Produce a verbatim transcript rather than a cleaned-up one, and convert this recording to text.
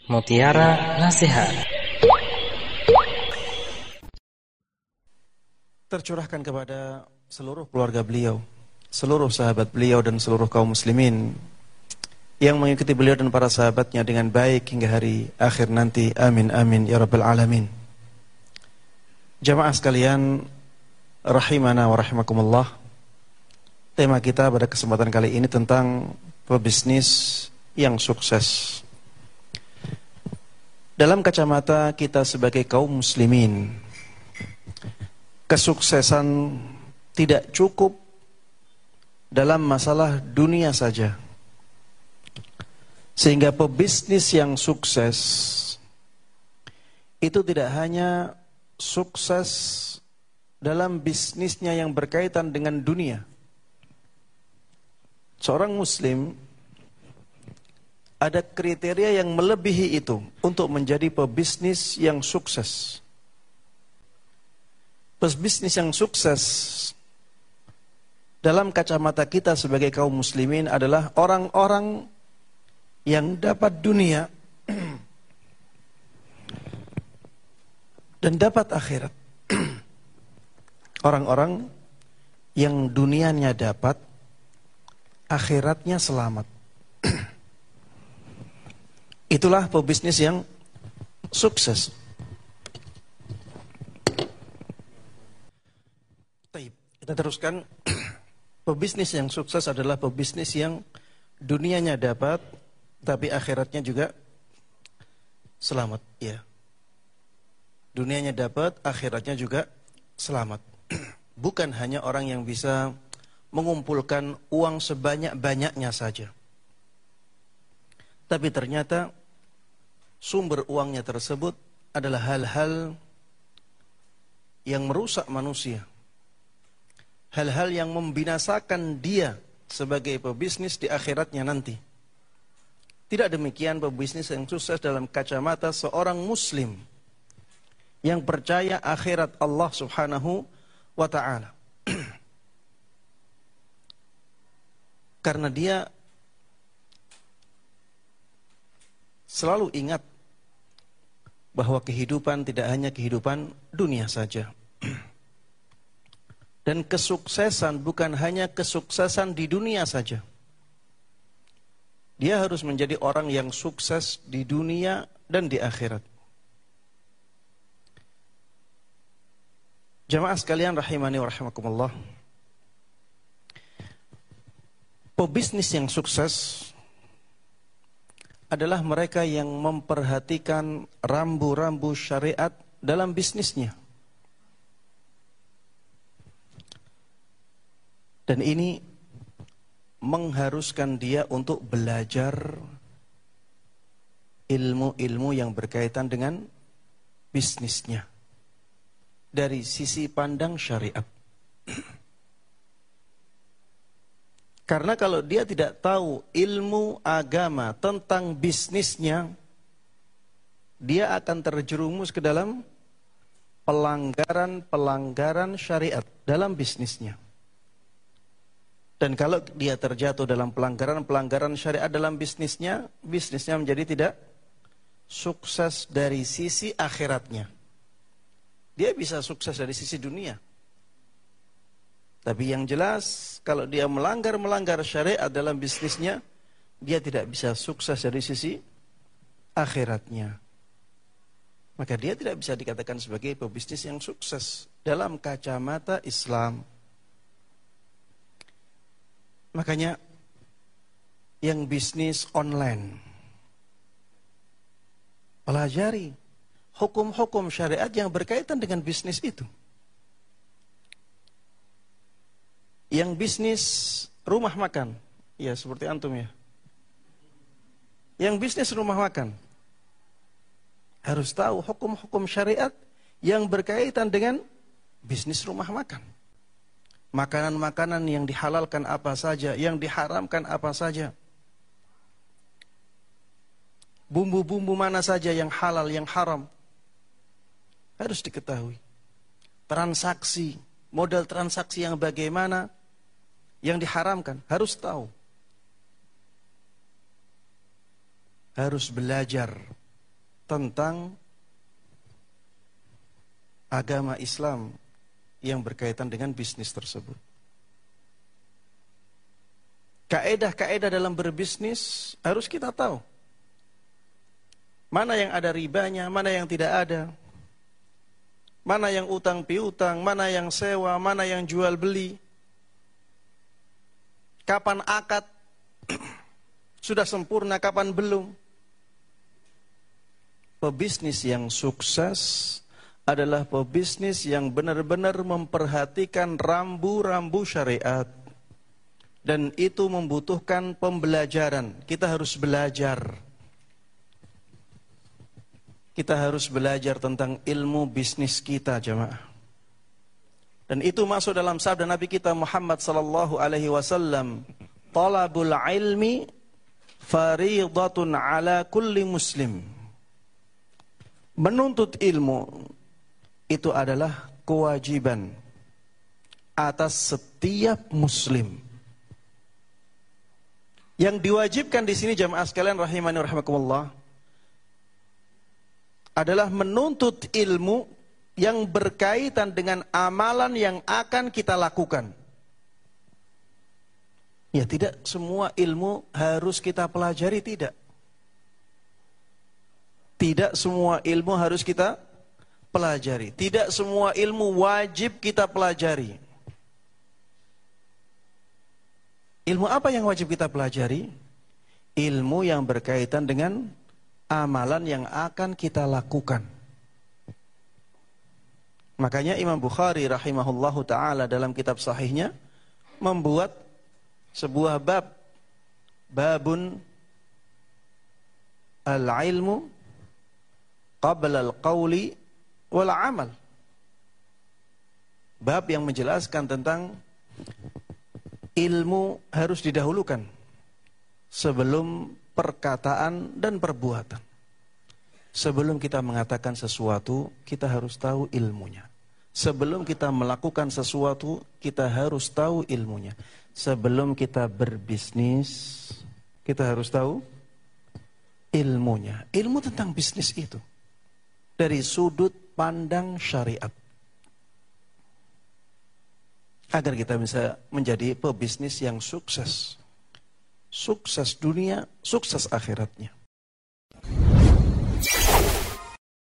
Mutiara Nasihat. Tercurahkan kepada seluruh keluarga beliau, seluruh sahabat beliau dan seluruh kaum muslimin yang mengikuti beliau dan para sahabatnya dengan baik hingga hari akhir nanti. Amin amin ya rabbal alamin. Jamaah sekalian rahimana wa rahimakumullah. Tema kita pada kesempatan kali ini tentang pebisnis yang sukses. Dalam kacamata kita sebagai kaum muslimin, kesuksesan tidak cukup dalam masalah dunia saja. Sehingga pebisnis yang sukses itu tidak hanya sukses dalam bisnisnya yang berkaitan dengan dunia. Seorang muslim ada kriteria yang melebihi itu untuk menjadi pebisnis yang sukses. Pebisnis yang sukses dalam kacamata kita sebagai kaum muslimin adalah orang-orang yang dapat dunia dan dapat akhirat. Orang-orang yang dunianya dapat, akhiratnya selamat. Itulah pebisnis yang sukses. Kita teruskan. Pebisnis yang sukses adalah pebisnis yang dunianya dapat, tapi akhiratnya juga selamat. Ya, dunianya dapat, akhiratnya juga selamat. Bukan hanya orang yang bisa mengumpulkan uang sebanyak-banyaknya saja, tapi ternyata sumber uangnya tersebut adalah hal-hal yang merusak manusia, hal-hal yang membinasakan dia sebagai pebisnis di akhiratnya nanti. Tidak demikian pebisnis yang sukses dalam kacamata seorang muslim yang percaya akhirat Allah Subhanahu wa ta'ala. Karena dia selalu ingat bahwa kehidupan tidak hanya kehidupan dunia saja. Dan kesuksesan bukan hanya kesuksesan di dunia saja. Dia harus menjadi orang yang sukses di dunia dan di akhirat. Jamaah sekalian rahimani wa rahimakumullah. Pebisnis yang sukses adalah mereka yang memperhatikan rambu-rambu syariat dalam bisnisnya. Dan ini mengharuskan dia untuk belajar ilmu-ilmu yang berkaitan dengan bisnisnya dari sisi pandang syariat. Karena kalau dia tidak tahu ilmu agama tentang bisnisnya, dia akan terjerumus ke dalam pelanggaran-pelanggaran syariat dalam bisnisnya. Dan kalau dia terjatuh dalam pelanggaran-pelanggaran syariat dalam bisnisnya, bisnisnya menjadi tidak sukses dari sisi akhiratnya. Dia bisa sukses dari sisi dunia, tapi yang jelas kalau dia melanggar-melanggar syariat dalam bisnisnya, dia tidak bisa sukses dari sisi akhiratnya. Maka dia tidak bisa dikatakan sebagai pebisnis yang sukses dalam kacamata Islam. Makanya yang bisnis online, pelajari hukum-hukum syariat yang berkaitan dengan bisnis itu. Yang bisnis rumah makan, ya seperti antum ya. Yang bisnis rumah makan harus tahu hukum-hukum syariat yang berkaitan dengan bisnis rumah makan. Makanan-makanan yang dihalalkan apa saja, yang diharamkan apa saja. Bumbu-bumbu mana saja yang halal, yang haram. Harus diketahui. Transaksi, model transaksi yang bagaimana, yang diharamkan, harus tahu. Harus belajar tentang agama Islam yang berkaitan dengan bisnis tersebut. Kaedah-kaedah dalam berbisnis harus kita tahu. Mana yang ada ribanya, mana yang tidak ada. Mana yang utang piutang, mana yang sewa, mana yang jual beli. Kapan akad sudah sempurna, kapan belum. Pebisnis yang sukses adalah pebisnis yang benar-benar memperhatikan rambu-rambu syariat. Dan itu membutuhkan pembelajaran. Kita harus belajar. Kita harus belajar tentang ilmu bisnis kita, jemaah. Dan itu masuk dalam sabda Nabi kita Muhammad sallallahu alaihi wasallam, "Talabul ilmi fariidatun ala kulli muslim." Menuntut ilmu itu adalah kewajiban atas setiap muslim. Yang diwajibkan di sini jamaah sekalian rahimani rahimakumullah adalah menuntut ilmu yang berkaitan dengan amalan yang akan kita lakukan. Ya, tidak semua ilmu harus kita pelajari, tidak. Tidak semua ilmu harus kita pelajari. Tidak semua ilmu wajib kita pelajari. Ilmu apa yang wajib kita pelajari? Ilmu yang berkaitan dengan amalan yang akan kita lakukan. Makanya Imam Bukhari rahimahullahu ta'ala dalam kitab sahihnya membuat sebuah bab. Babun al-ilmu qabla al-qawli wal amal. Bab yang menjelaskan tentang ilmu harus didahulukan sebelum perkataan dan perbuatan. Sebelum kita mengatakan sesuatu, kita harus tahu ilmunya. Sebelum kita melakukan sesuatu, kita harus tahu ilmunya. Sebelum kita berbisnis, kita harus tahu ilmunya. Ilmu tentang bisnis itu dari sudut pandang syariat, agar kita bisa menjadi pebisnis yang sukses. Sukses dunia, sukses akhiratnya.